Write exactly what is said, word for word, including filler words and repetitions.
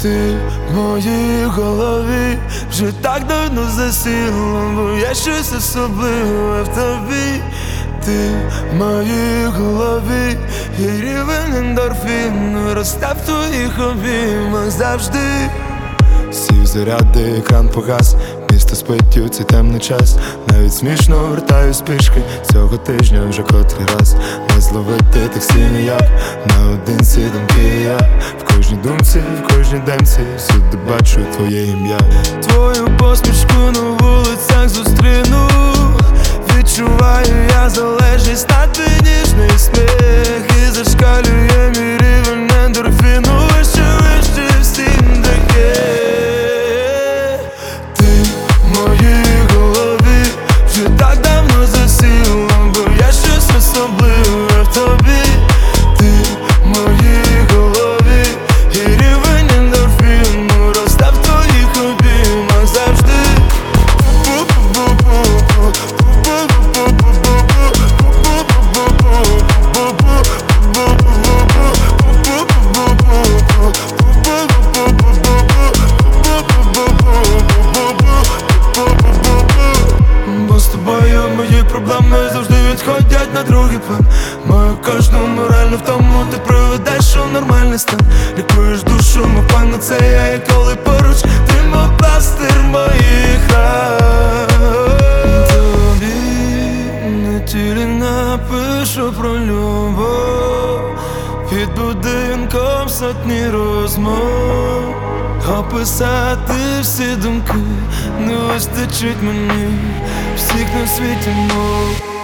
Ти в моїй голові вже так давно засіла, бо є щось особливе в тобі. Ти в моїй голові, і рівень ендорфіну росте в твоїх обіймах завжди. Сів заряди, екран погас, місто спить у цей темний час. Навіть смішно вертаюсь пішки, цього тижня вже котрий раз. Не зловити таксі ніяк, наодинці думки я. В кожній думці, в кожній демці, всюди бачу твоє ім'я. Твою посмішку на вулицях зустріну. Відчуваю я залежність на твій ніжний сміх. І зашкалює мій рівень ендорфіну вище, вище всім таке. Ти в моїй голові вже так давно засіла, бо є щось особливе в тобі. Ти в моїй голові, і рівень ендорфіну росте в твоїх обіймах завжди. Бо з тобою мої проблеми завжди відходять на другий план. Мою кожну моральну втому ти приведеш у нормальний стан. Лікуєш душу, мов панацея, і коли поруч ти мов пластир моїх ран. Тобі на тілі напишу про любов, під будинком сотні розмов. Описати всі думки не вистачить мені всіх на світі мов.